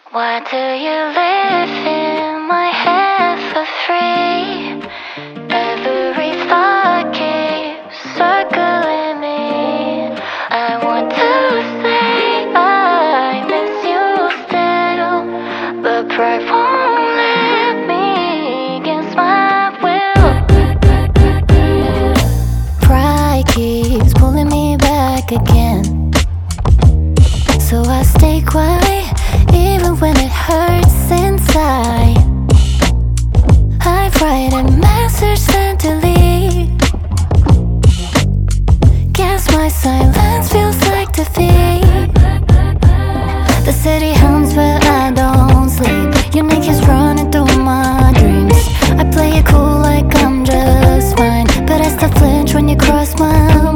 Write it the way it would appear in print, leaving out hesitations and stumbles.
Why do you live in my head for free? Every thought keeps circling me. I want to say I miss you still, but pride won't let me against my will. Pride keeps pulling me back again, so I stay quiet even when it hurts inside. I write a message sent to leave. Guess my silence feels like defeat. The city hums but I don't sleep. Your name keeps running through my dreams. I play it cool like I'm just fine, but I still flinch when you cross my